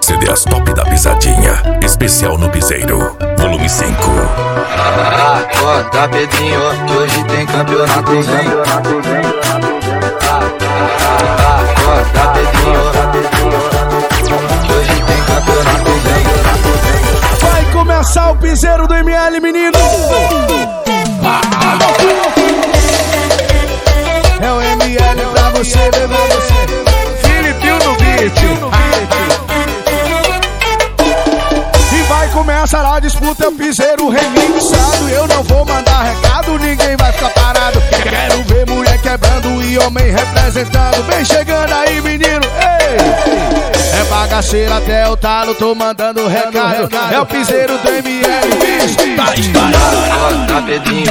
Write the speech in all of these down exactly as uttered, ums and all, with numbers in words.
C D As top da pisadinha, especial no Piseiro, volume cinco. Acorda, Pedrinho, que hoje tem campeonatozinho. Acorda, Pedrinho, que hoje tem campeonatozinho. Vai começar o piseiro do M L, menino. É o M L pra você, bebê. Filipinho no beat. Começa a disputa, é o piseiro remixado. Eu não vou mandar recado, ninguém vai ficar parado. Quero ver mulher quebrando e homem representando. Vem chegando aí, menino, ei! É bagaceira até o talo, tô mandando recado. É o piseiro do M L, tá espalhado. Tá, Pedrinho,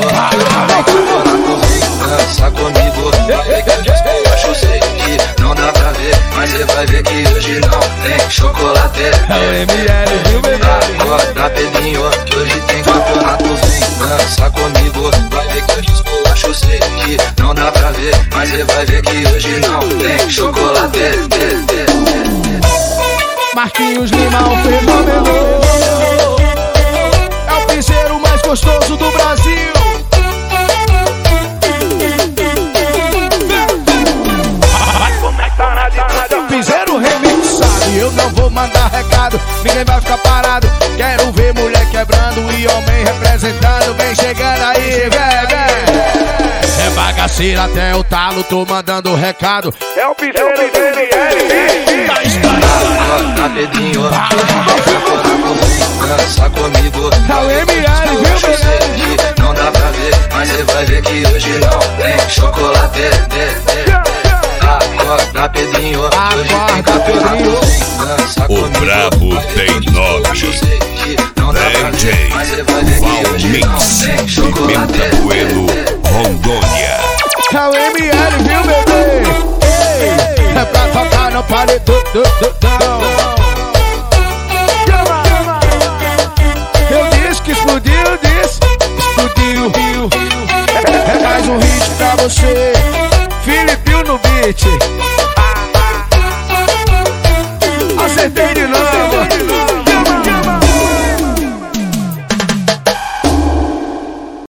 dança comigo. Acho sei que não dá pra ver, mas você vai ver que hoje não tem chocolate. É o M L, viu, bebê? Acorda, Pedrinho, que hoje tem campeonatozinho. Dança comigo, vai ver que eu esculacho, sei que não dá pra ver, mas você vai ver que hoje não tem chocolate. Marquinhos Lima, um fenômeno. É o piseiro mais gostoso do Brasil. Piseiro remixado e eu não vou mandar recado, ninguém vai ficar parado. Quero ver mulher quebrando e homem representando. Vem chegando aí, vem, vem. É bagaceira até o talo, tô mandando recado. É o piseiro do M L, tá espalhado. Tá, Pedrinho, dança comigo. É o M L, viu, bebê? Não dá pra ver, mas você vai ver que hoje não tem chocolate. Acorda, Pedrinho, acorda, Pedrinho. O brabo tem nome. D J Valmix, Pimenta Coelho, Rondônia. É o M L, viu, bebê? Ei, é pra tocar no paredão. Eu disse que explodiu, disse explodiu. É mais um hit pra você, Filipinho no beat. Acertei de novo.